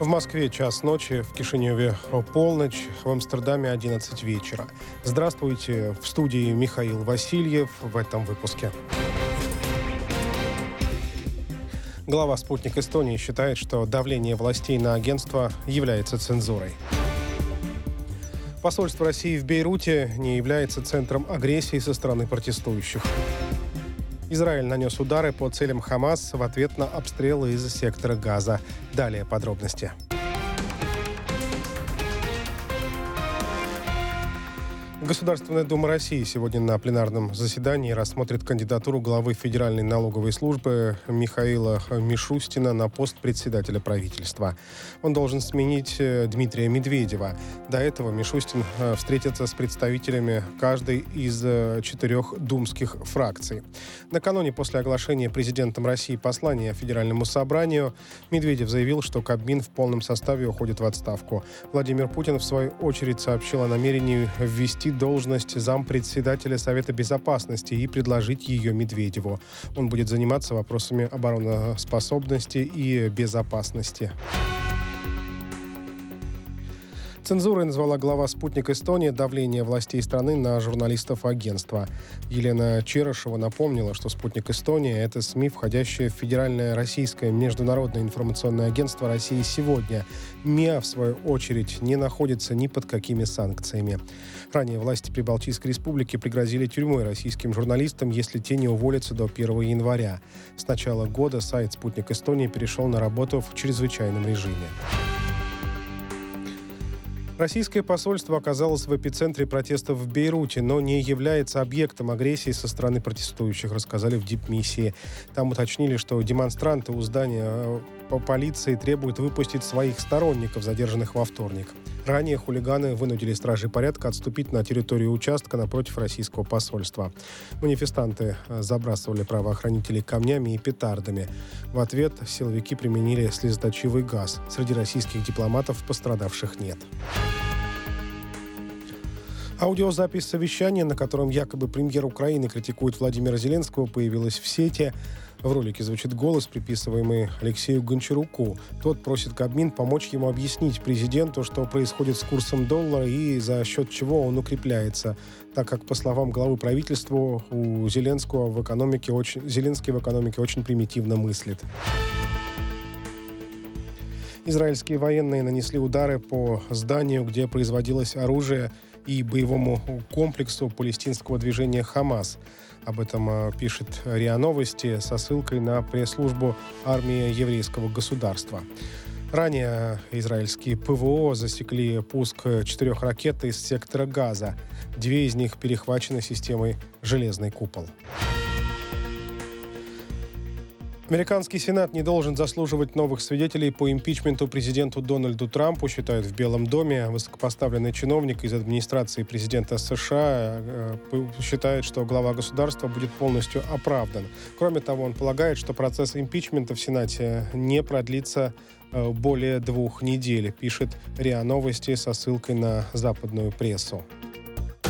В Москве час ночи, в Кишиневе полночь, в Амстердаме 11 вечера. Здравствуйте, в студии Михаил Васильев в этом выпуске. Глава «Спутник Эстонии» считает, что давление властей на агентство является цензурой. Посольство России в Бейруте не является центром агрессии со стороны протестующих. Израиль нанес удары по целям Хамас в ответ на обстрелы из сектора Газа. Далее подробности. Государственная дума России сегодня на пленарном заседании рассмотрит кандидатуру главы Федеральной налоговой службы Михаила Мишустина на пост председателя правительства. Он должен сменить Дмитрия Медведева. До этого Мишустин встретится с представителями каждой из 4 думских фракций. Накануне, после оглашения президентом России послания Федеральному собранию, Медведев заявил, что Кабмин в полном составе уходит в отставку. Владимир Путин, в свою очередь, сообщил о намерении ввести должность зампредседателя Совета Безопасности и предложить ее Медведеву. Он будет заниматься вопросами обороноспособности и безопасности. Цензурой назвала глава «Спутник Эстонии» давление властей страны на журналистов агентства. Елена Черышева напомнила, что «Спутник Эстонии» — это СМИ, входящее в Федеральное российское международное информационное агентство «Россия сегодня». МИА, в свою очередь, не находится ни под какими санкциями. Ранее власти Прибалтийской республики пригрозили тюрьмой российским журналистам, если те не уволятся до 1 января. С начала года сайт «Спутник Эстонии» перешел на работу в чрезвычайном режиме. Российское посольство оказалось в эпицентре протестов в Бейруте, но не является объектом агрессии со стороны протестующих, рассказали в дипмиссии. Там уточнили, что демонстранты у здания по полиции требуют выпустить своих сторонников, задержанных во вторник. Ранее хулиганы вынудили стражей порядка отступить на территорию участка напротив российского посольства. Манифестанты забрасывали правоохранителей камнями и петардами. В ответ силовики применили слезоточивый газ. Среди российских дипломатов пострадавших нет. Аудиозапись совещания, на котором якобы премьер Украины критикует Владимира Зеленского, появилась в сети. В ролике звучит голос, приписываемый Алексею Гончаруку. Тот просит Кабмин помочь ему объяснить президенту, что происходит с курсом доллара и за счет чего он укрепляется, так как, по словам главы правительства, у Зеленский в экономике очень примитивно мыслит. Израильские военные нанесли удары по зданию, где производилось оружие, и боевому комплексу палестинского движения «Хамас». Об этом пишет РИА Новости со ссылкой на пресс-службу армии еврейского государства. Ранее израильские ПВО засекли пуск 4 ракет из сектора Газа. 2 из них перехвачены системой «Железный купол». Американский Сенат не должен заслуживать новых свидетелей по импичменту президенту Дональду Трампу, считают в Белом доме. Высокопоставленный чиновник из администрации президента США считает, что глава государства будет полностью оправдан. Кроме того, он полагает, что процесс импичмента в Сенате не продлится более 2 недель, пишет РИА Новости со ссылкой на западную прессу.